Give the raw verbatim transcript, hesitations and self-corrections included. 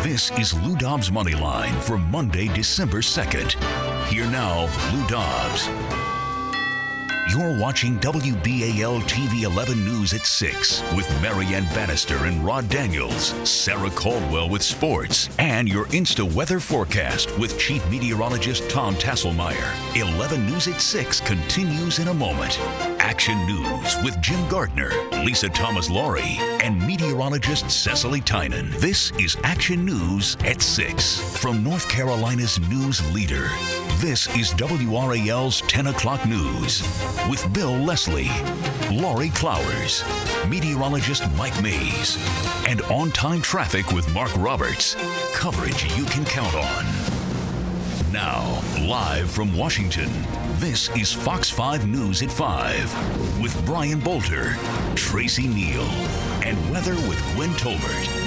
This is Lou Dobbs Moneyline for Monday, December second. Here now, Lou Dobbs. You're watching W B A L T V eleven News at six with Marianne Bannister and Rod Daniels, Sarah Caldwell with sports, and your Insta weather forecast with Chief Meteorologist Tom Tasselmeyer. eleven News at six continues in a moment. Action News with Jim Gardner, Lisa Thomas-Laurie, and meteorologist Cecily Tynan. This is Action News at six from North Carolina's news leader. This is W R A L's ten o'clock news with Bill Leslie, Laurie Clowers, meteorologist Mike Mays, and on-time traffic with Mark Roberts. Coverage you can count on. Now, live from Washington, this is Fox five News at five with Brian Bolter, Tracy Neal, and weather with Gwen Tolbert.